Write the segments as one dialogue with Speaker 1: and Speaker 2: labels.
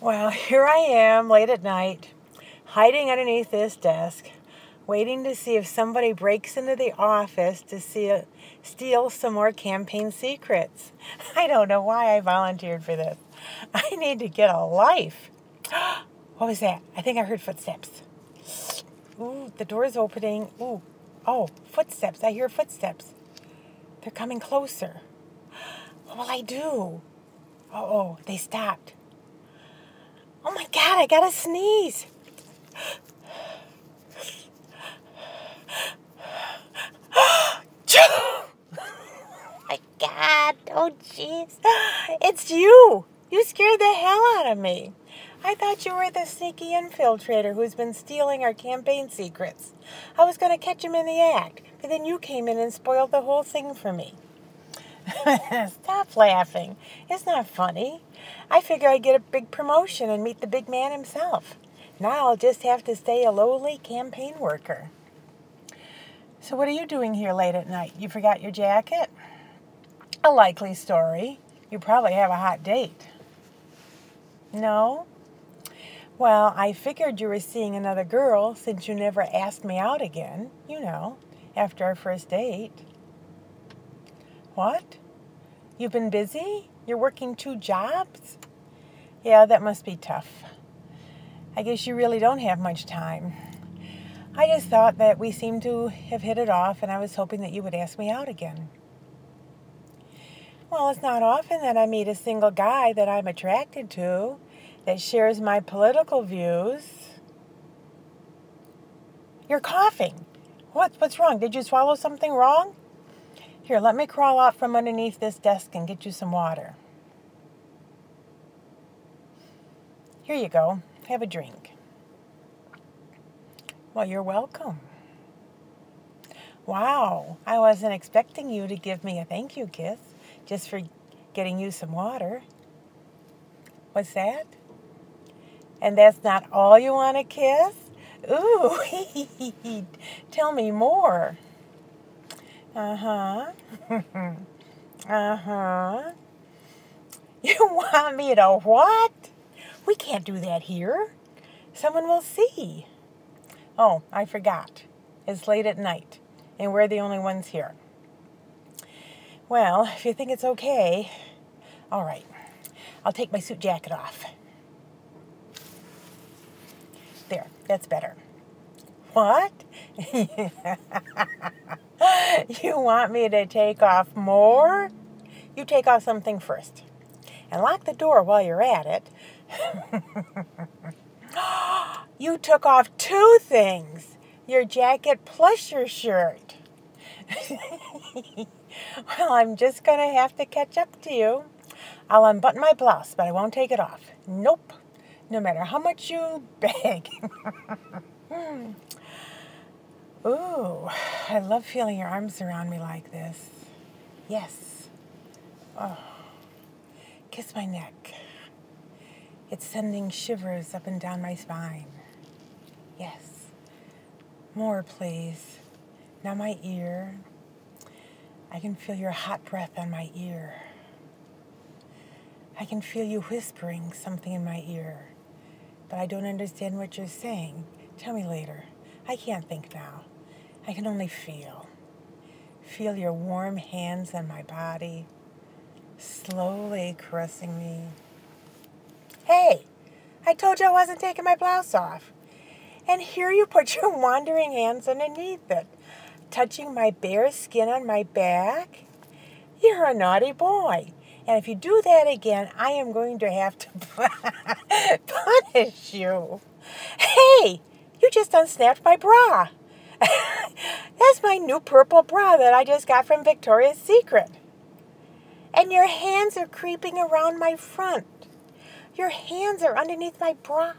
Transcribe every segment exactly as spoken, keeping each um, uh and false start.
Speaker 1: Well, here I am late at night, hiding underneath this desk, waiting to see if somebody breaks into the office to see steal some more campaign secrets. I don't know why I volunteered for this. I need to get a life. What was that? I think I heard footsteps. Ooh, the door's opening. Ooh, oh, footsteps. I hear footsteps. They're coming closer. What will I do? Oh, oh, they stopped. Oh my God, I gotta sneeze. My God, oh jeez. It's you. You scared the hell out of me. I thought you were the sneaky infiltrator who's been stealing our campaign secrets. I was going to catch him in the act, but then you came in and spoiled the whole thing for me. Stop laughing. It's not funny. I figure I'd get a big promotion and meet the big man himself. Now I'll just have to stay a lowly campaign worker. So what are you doing here late at night? You forgot your jacket? A likely story. You probably have a hot date. No? Well, I figured you were seeing another girl since you never asked me out again, you know, after our first date. What? You've been busy? You're working two jobs? Yeah, that must be tough. I guess you really don't have much time. I just thought that we seemed to have hit it off, and I was hoping that you would ask me out again. Well, it's not often that I meet a single guy that I'm attracted to that shares my political views. You're coughing. What, what's wrong? Did you swallow something wrong? Here, let me crawl out from underneath this desk and get you some water. Here you go. Have a drink. Well, you're welcome. Wow, I wasn't expecting you to give me a thank you kiss just for getting you some water. What's that? And that's not all you want to kiss? Ooh, tell me more. Uh-huh. Uh-huh. You want me to what? We can't do that here. Someone will see. Oh, I forgot. It's late at night, and we're the only ones here. Well, if you think it's okay, all right. I'll take my suit jacket off. There, that's better. What? You want me to take off more? You take off something first. And lock the door while you're at it. You took off two things. Your jacket plus your shirt. Well, I'm just going to have to catch up to you. I'll unbutton my blouse, but I won't take it off. Nope. No matter how much you beg. Ooh, I love feeling your arms around me like this. Yes. Oh, kiss my neck. It's sending shivers up and down my spine. Yes. More, please. Now my ear. I can feel your hot breath on my ear. I can feel you whispering something in my ear, but I don't understand what you're saying. Tell me later. I can't think now. I can only feel. Feel your warm hands on my body, slowly caressing me. Hey, I told you I wasn't taking my blouse off. And here you put your wandering hands underneath it, touching my bare skin on my back. You're a naughty boy. And if you do that again, I am going to have to punish you. Hey, you just unsnapped my bra. That's my new purple bra that I just got from Victoria's Secret. And your hands are creeping around my front. Your hands are underneath my bra.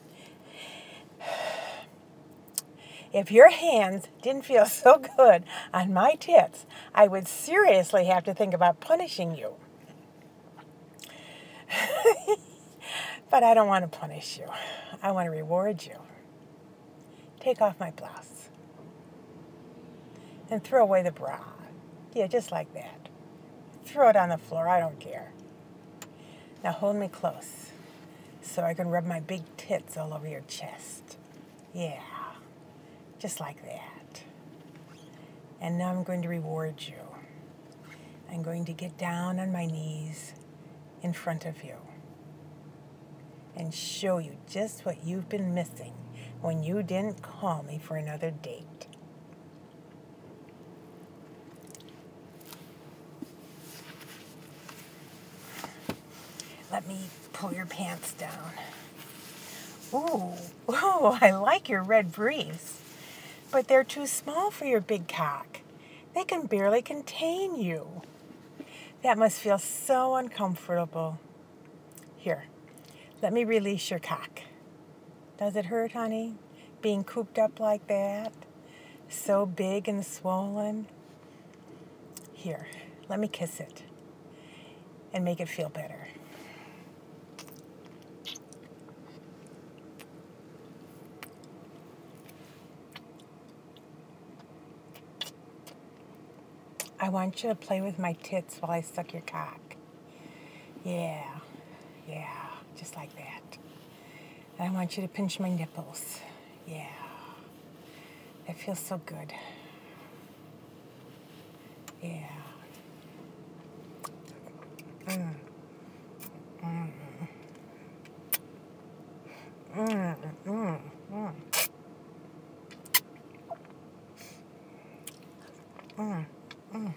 Speaker 1: If your hands didn't feel so good on my tits, I would seriously have to think about punishing you. But I don't want to punish you. I want to reward you. Take off my blouse. And throw away the bra. Yeah, just like that. Throw it on the floor. I don't care. Now hold me close. so I can rub my big tits all over your chest. Yeah, just like that. And now I'm going to reward you. I'm going to get down on my knees in front of you and show you just what you've been missing when you didn't call me for another date. Let me pull your pants down. Ooh, ooh, I like your red briefs, but they're too small for your big cock. They can barely contain you. That must feel so uncomfortable. Here, let me release your cock. Does it hurt, honey, being cooped up like that? So big and swollen? Here, let me kiss it and make it feel better. I want you to play with my tits while I suck your cock. Yeah, yeah, just like that. And I want you to pinch my nipples. Yeah, that feels so good. Yeah. Mm. Mm. Mm. Mm. Mm. Mm. Mm.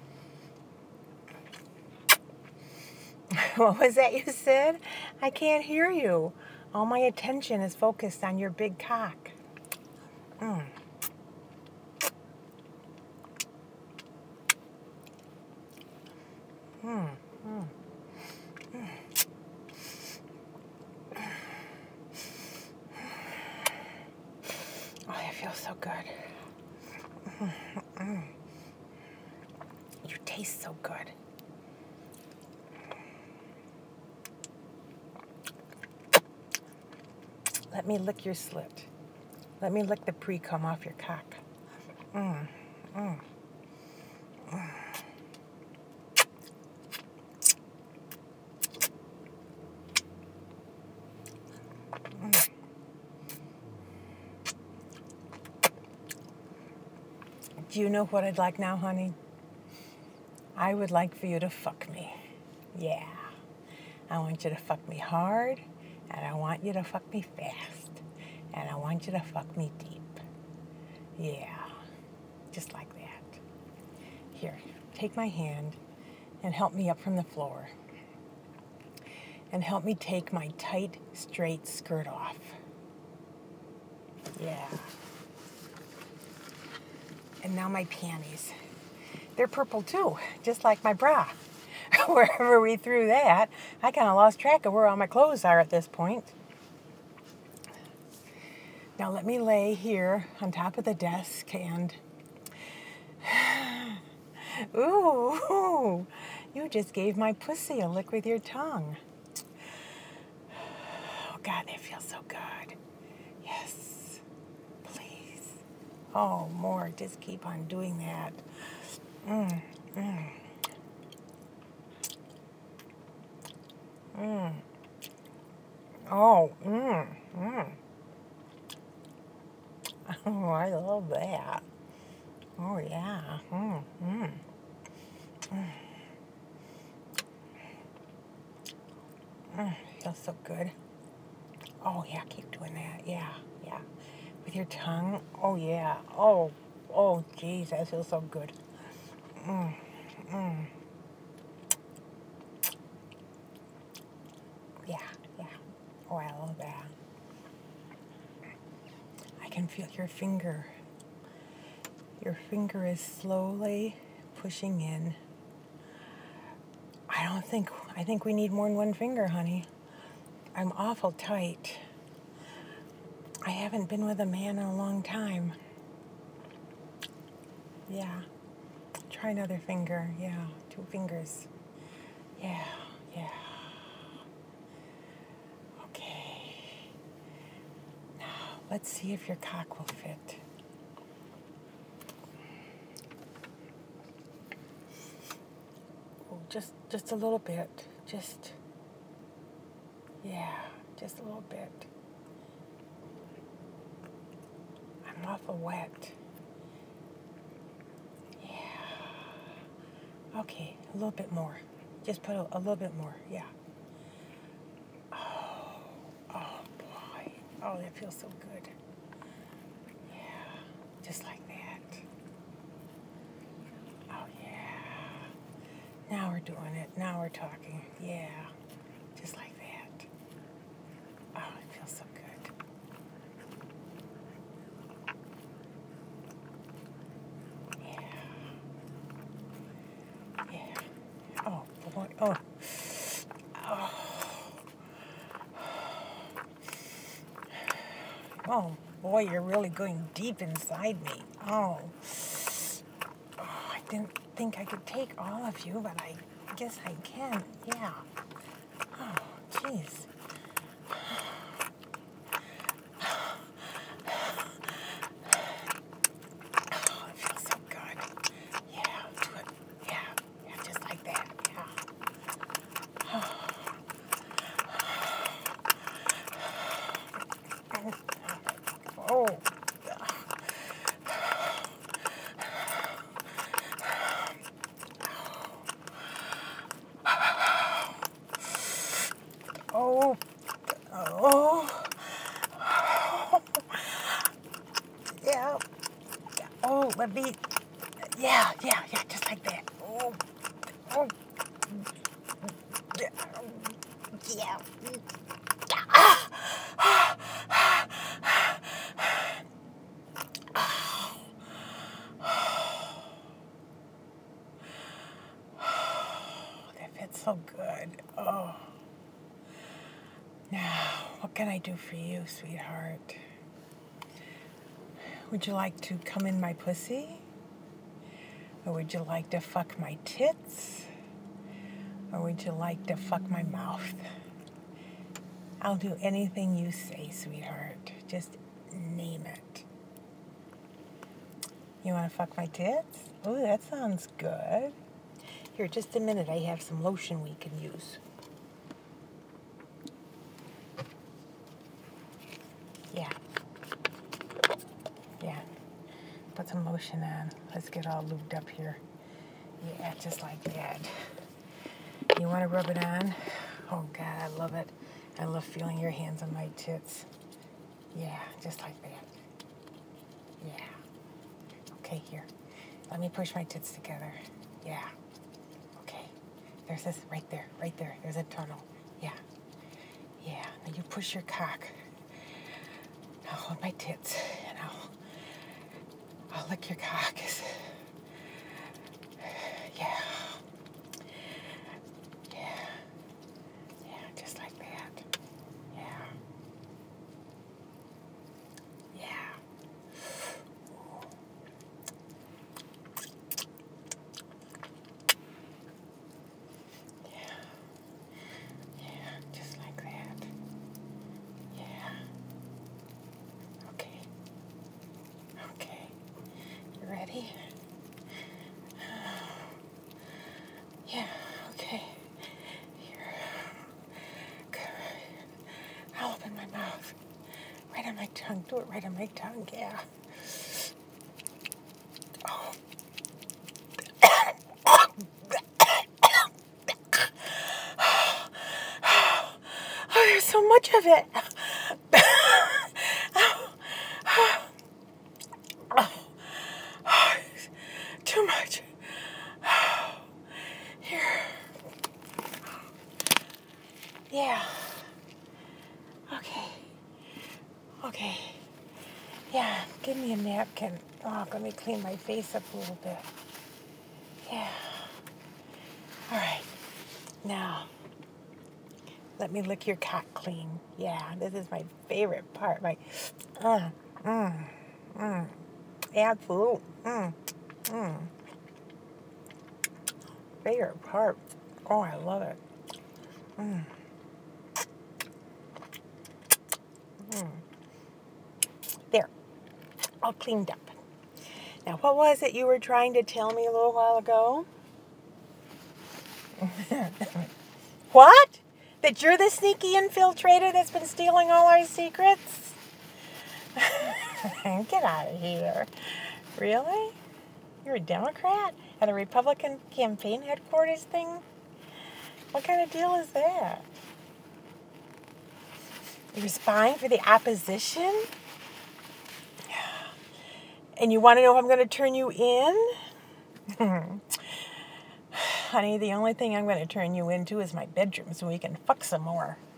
Speaker 1: What was that you said? I can't hear you. All my attention is focused on your big cock. Mm. Mm. Mm. Mm. Oh, that feels so good. Mm. Mm. You taste so good. Let me lick your slit. Let me lick the pre-cum off your cock. Mm. Mm. Mm. Mm. Do you know what I'd like now, honey? I would like for you to fuck me. Yeah. I want you to fuck me hard, and I want you to fuck me fast, and I want you to fuck me deep. Yeah. Just like that. Here, take my hand and help me up from the floor. And help me take my tight, straight skirt off. Yeah. And now my panties. They're purple too, just like my bra. Wherever we threw that, I kind of lost track of where all my clothes are at this point. Now let me lay here on top of the desk and... Ooh, you just gave my pussy a lick with your tongue. Oh God, that feels so good. Yes, please. Oh, more, just keep on doing that. Mm, mm. Mm. Oh, mm, mm. Oh, I love that. Oh, yeah. Mm, mm. Mm. Mm. Feels so good. Oh, yeah, keep doing that. Yeah, yeah. With your tongue. Oh, yeah. Oh, oh, geez, that feels so good. Mm, mm. Yeah, yeah. Oh, I love that. I can feel your finger. Your finger is slowly pushing in. I don't think, I think we need more than one finger, honey. I'm awful tight. I haven't been with a man in a long time. Yeah. Try another finger. Yeah, two fingers. Yeah, yeah. Okay. Now, let's see if your cock will fit. Oh, just, just a little bit. Just, yeah, just a little bit. I'm awful wet. Yeah. Okay, a little bit more. Just put a, a little bit more, yeah. Oh, oh boy. Oh, that feels so good. Yeah, just like that. Oh, yeah. Now we're doing it. Now we're talking. Yeah, just like that. Oh, it feels so good. Yeah. Yeah. Oh, boy. Oh. Oh. Oh, boy, you're really going deep inside me. Oh. Oh, I didn't think I could take all of you, but I guess I can. Yeah. Oh, jeez. Oh, it feels so good. Yeah, do it. Yeah, yeah, just like that. Yeah. Oh. Oh. Oh. Yeah. Oh, let me. Yeah, yeah, yeah, just like that. Oh. Oh. Yeah. Yeah. That fits so good. Oh. Now, what can I do for you, sweetheart? Would you like to come in my pussy? Or would you like to fuck my tits? Or would you like to fuck my mouth? I'll do anything you say, sweetheart. Just name it. You want to fuck my tits? Oh, that sounds good. Here, just a minute. I have some lotion we can use. Yeah. Yeah. Put some lotion on. Let's get all lubed up here. Yeah, just like that. You want to rub it on? Oh, God, I love it. I love feeling your hands on my tits. Yeah, just like that. Yeah. Okay, here. Let me push my tits together. Yeah. Okay. There's this right there, right there. There's a tunnel. Yeah. Yeah. Now you push your cock. I'll hold my tits and I'll I'll lick your cock. Yeah. Yeah. Yeah, just like that. Yeah. Yeah. Yeah. Yeah, just like that. Yeah. Okay. Okay. You ready? Yeah, okay. Here. Good. I'll open my mouth. Right on my tongue. Do it right on my tongue, yeah. Oh. Oh, there's so much of it. Too much. Here. Yeah. Okay. Okay. Yeah, give me a napkin. Oh, let me clean my face up a little bit. Yeah. All right. Now, let me lick your cock clean. Yeah, this is my favorite part. My, uh, mm, mm, absolute, mm, mm. Favorite part. Oh, I love it. Mm. Mm. There, all cleaned up. Now, what was it you were trying to tell me a little while ago? What? That you're the sneaky infiltrator that's been stealing all our secrets? Get out of here. Really? You're a Democrat at a Republican campaign headquarters thing? What kind of deal is that? You're spying for the opposition? And you want to know if I'm going to turn you in? Honey, the only thing I'm going to turn you into is my bedroom so we can fuck some more.